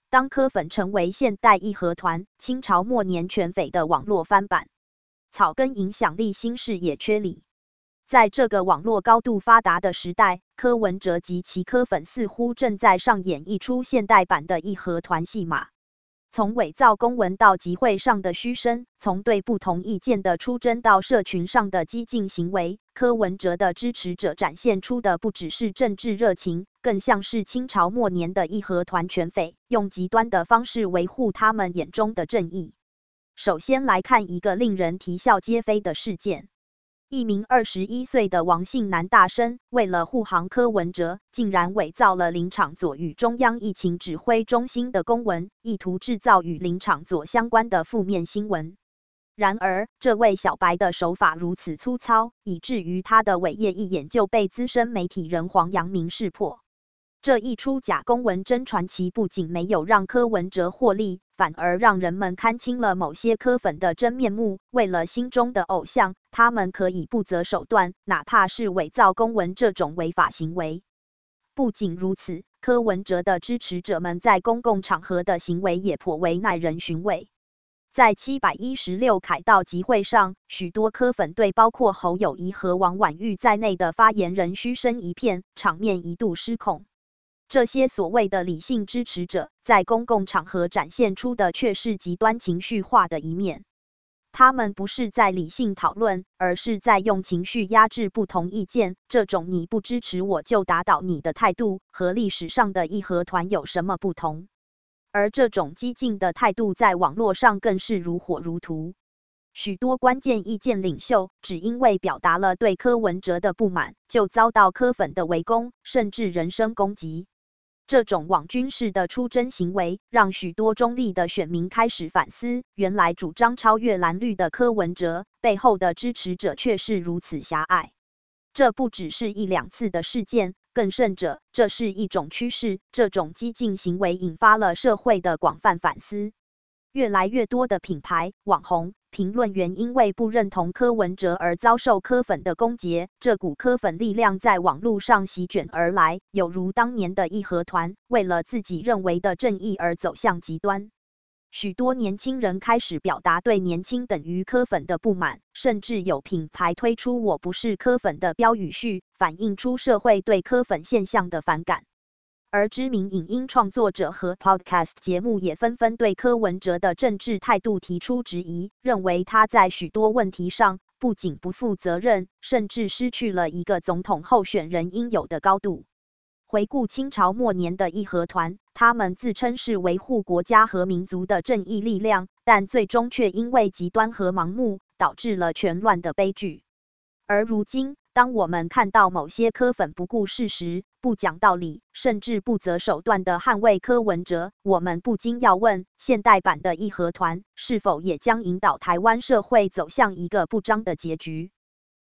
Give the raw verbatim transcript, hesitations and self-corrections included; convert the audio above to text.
当柯粉成为现代义和团、清朝末年权匪的网络翻版，草根影响力新视野缺理。在这个网络高度发达的时代，柯文哲及其柯粉似乎正在上演一出现代版的义和团戏码。从伪造公文到集会上的嘘声，从对不同意见的出征到社群上的激进行为，柯文哲的支持者展现出的不只是政治热情，更像是清朝末年的义和团权匪，用极端的方式维护他们眼中的正义。首先来看一个令人啼笑皆非的事件。一名二十一岁的王姓男大生，为了护航柯文哲，竟然伪造了林昶佐与中央疫情指挥中心的公文，意图制造与林昶佐相关的负面新闻。然而，这位小白的手法如此粗糙，以至于他的伪业一眼就被资深媒体人黄阳明识破。这一出假公文真传奇不仅没有让柯文哲获利，反而让人们看清了某些柯粉的真面目。为了心中的偶像，他们可以不择手段，哪怕是伪造公文这种违法行为。不仅如此，柯文哲的支持者们在公共场合的行为也颇为耐人寻味。在七百一十六凯道集会上，许多柯粉对包括侯友宜和王婉玉在内的发言人嘘声一片，场面一度失控。这些所谓的理性支持者，在公共场合展现出的却是极端情绪化的一面。他们不是在理性讨论，而是在用情绪压制不同意见。这种你不支持我就打倒你的态度，和历史上的义和团有什么不同？而这种激进的态度在网络上更是如火如荼。许多关键意见领袖只因为表达了对柯文哲的不满，就遭到柯粉的围攻，甚至人身攻击。这种网军式的出征行为，让许多中立的选民开始反思，原来主张超越蓝绿的柯文哲，背后的支持者却是如此狭隘。这不只是一两次的事件，更甚者，这是一种趋势。这种激进行为引发了社会的广泛反思。越来越多的品牌、网红、评论员因为不认同柯文哲而遭受柯粉的攻讦，这股柯粉力量在网络上席卷而来，有如当年的义和团，为了自己认为的正义而走向极端。许多年轻人开始表达对年轻等于柯粉的不满，甚至有品牌推出我不是柯粉的标语序，反映出社会对柯粉现象的反感。而知名影音创作者和 podcast 节目也纷纷对柯文哲的政治态度提出质疑，认为他在许多问题上不仅不负责任，甚至失去了一个总统候选人应有的高度。回顾清朝末年的义和团，他们自称是维护国家和民族的正义力量，但最终却因为极端和盲目，导致了全乱的悲剧。而如今，当我们看到某些柯粉不顾事实、不讲道理，甚至不择手段地捍卫柯文哲，我们不禁要问：现代版的义和团是否也将引导台湾社会走向一个不彰的结局？